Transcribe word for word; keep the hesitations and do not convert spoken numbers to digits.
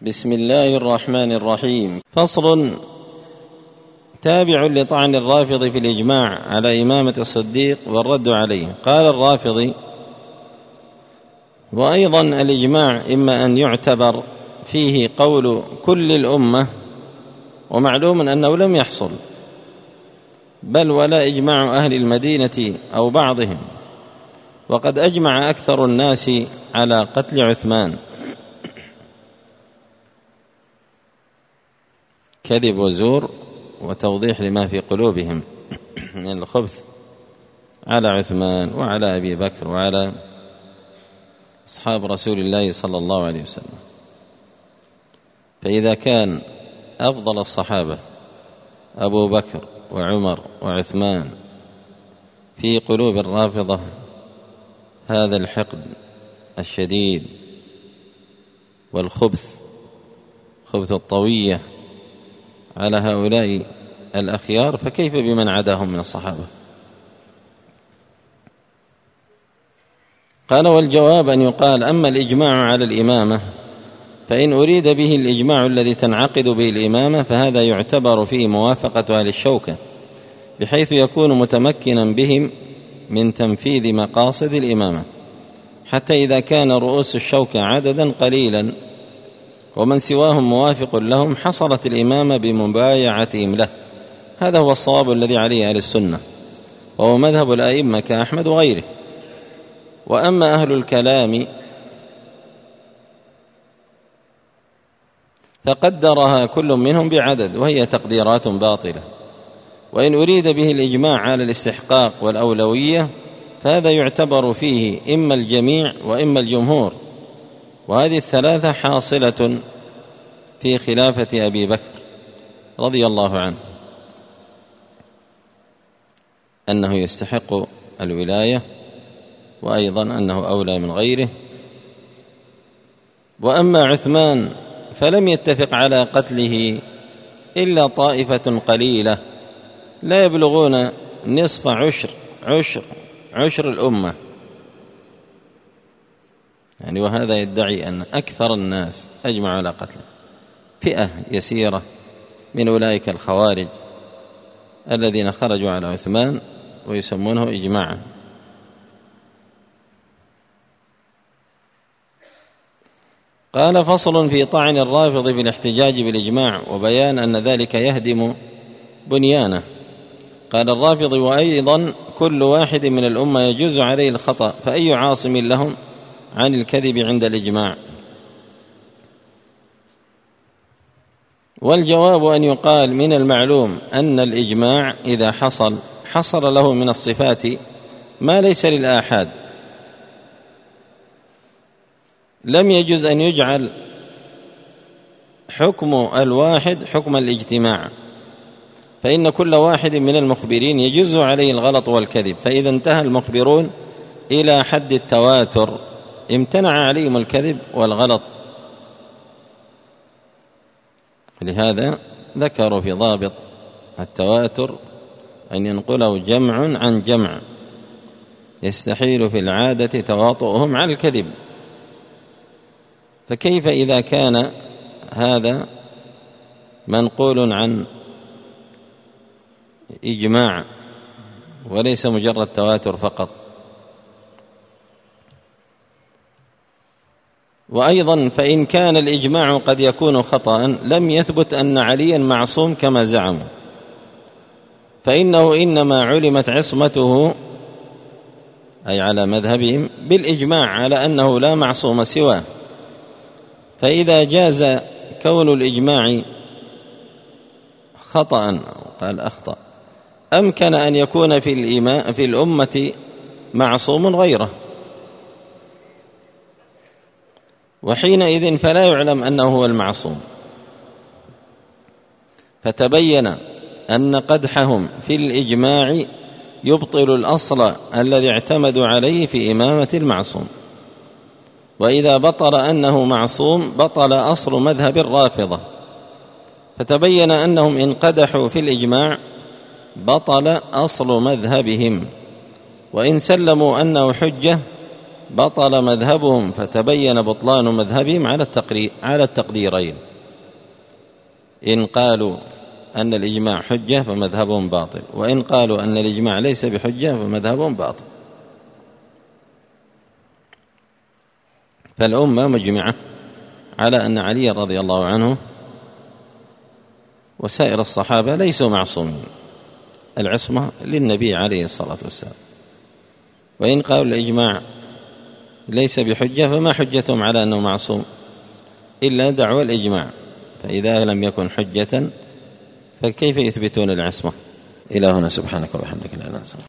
بسم الله الرحمن الرحيم. فصل تابع لطعن الرافض في الإجماع على إمامة الصديق والرد عليه. قال الرافضي: وأيضا الإجماع إما أن يعتبر فيه قول كل الأمة، ومعلوم أنه لم يحصل، بل ولا إجماع أهل المدينة أو بعضهم، وقد أجمع أكثر الناس على قتل عثمان. كذب وزور وتوضيح لما في قلوبهم من الخبث على عثمان وعلى أبي بكر وعلى أصحاب رسول الله صلى الله عليه وسلم. فإذا كان أفضل الصحابة أبو بكر وعمر وعثمان في قلوب الرافضة هذا الحقد الشديد والخبث، خبث الطوية على هؤلاء الأخيار، فكيف بمن عداهم من الصحابة؟ قال: والجواب أن يقال: أما الإجماع على الإمامة فإن أريد به الإجماع الذي تنعقد به الإمامة فهذا يعتبر فيه موافقة أهل الشوكة، بحيث يكون متمكنا بهم من تنفيذ مقاصد الإمامة، حتى إذا كان رؤوس الشوكة عددا قليلا ومن سواهم موافق لهم حصلت الإمامة بمبايعتهم له. هذا هو الصواب الذي عليه أهل السنة، وهو مذهب الأئمة كأحمد وغيره. وأما أهل الكلام فقدرها كل منهم بعدد، وهي تقديرات باطلة. وإن أريد به الإجماع على الاستحقاق والأولوية فهذا يعتبر فيه إما الجميع وإما الجمهور، وهذه الثلاثة حاصلة في خلافة أبي بكر رضي الله عنه، أنه يستحق الولاية، وأيضا أنه أولى من غيره. وأما عثمان فلم يتفق على قتله إلا طائفة قليلة لا يبلغون نصف عشر عشر عشر الأمة، يعني وهذا يدعي أن أكثر الناس أجمعوا على قتله. فئة يسيرة من أولئك الخوارج الذين خرجوا على عثمان ويسمونه إجماعا. قال: فصل في طعن الرافض بالاحتجاج بالإجماع وبيان أن ذلك يهدم بنيانه. قال الرافض: وأيضا كل واحد من الأمة يجوز عليه الخطأ، فأي عاصم لهم عن الكذب عند الإجماع؟ والجواب أن يقال: من المعلوم أن الإجماع إذا حصل حصل له من الصفات ما ليس للآحاد، لم يجوز أن يجعل حكم الواحد حكم الاجتماع، فإن كل واحد من المخبرين يجوز عليه الغلط والكذب، فإذا انتهى المخبرون إلى حد التواتر امتنع عليهم الكذب والغلط. لهذا ذكروا في ضابط التواتر أن ينقله جمع عن جمع يستحيل في العادة تواطؤهم على الكذب. فكيف إذا كان هذا منقول عن إجماع وليس مجرد تواتر فقط؟ وأيضا فإن كان الإجماع قد يكون خطأ لم يثبت أن عليا معصوم كما زعموا، فإنه إنما علمت عصمته أي على مذهبهم بالإجماع على أنه لا معصوم سواه. فإذا جاز كون الإجماع خطأ قال أخطأ أمكن أن يكون في الإماء في الأمة معصوم غيره، وحينئذ فلا يعلم أنه هو المعصوم. فتبين أن قدحهم في الإجماع يبطل الأصل الذي اعتمدوا عليه في إمامة المعصوم، وإذا بطل أنه معصوم بطل أصل مذهب الرافضة. فتبين أنهم إن قدحوا في الإجماع بطل أصل مذهبهم، وإن سلموا أنه حجة بطل مذهبهم فتبين بطلان مذهبهم على التقرير على التقديرين. إن قالوا أن الإجماع حجة فمذهبهم باطل، وإن قالوا أن الإجماع ليس بحجة فمذهبهم باطل. فالأمة مجمعة على أن علي رضي الله عنه وسائر الصحابة ليسوا معصومين، العصمة للنبي عليه الصلاة والسلام. وإن قالوا الإجماع ليس بحجة فما حجتهم على أنه معصوم إلا دعوى الإجماع، فإذا لم يكن حجة فكيف يثبتون العصمة؟ إلى هنا، سبحانك وبحمدك لا إله إلا أنت.